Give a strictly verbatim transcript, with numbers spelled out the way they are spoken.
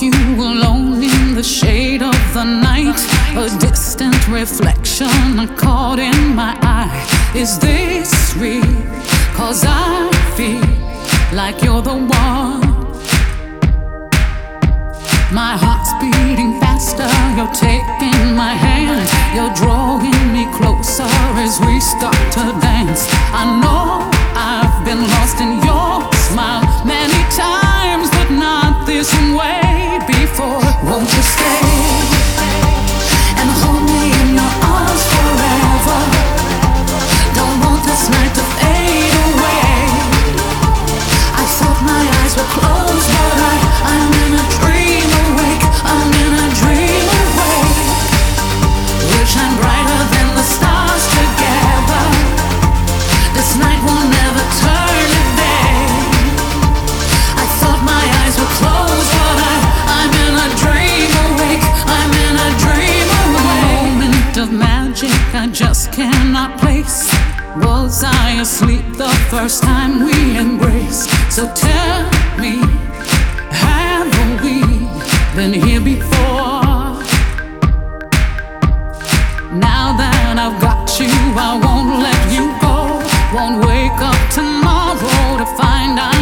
you alone in the shade of the night. A distant reflection caught in my eye. Is this real? Cause I feel like you're the one. My heart's beating faster, you're taking my hand. You're drawing me closer as we start to dance. I know I've been lost in your smile many times, but not this way before. Won't you stay and hold me in your arms forever? Don't want this night to fade away. I thought my eyes were closed, but I, I'm in a dream awake. I'm in a dream awake. We'll shine brighter than the stars together. This night will never turn to day. I thought my eyes were closed, but I, I'm in a dream awake. I'm in a dream awake. A moment of magic I just cannot place. Was I asleep the first time we embraced? So tell me, have we been here before? Now that I've got you, I won't let you go. Won't wake up tomorrow to find out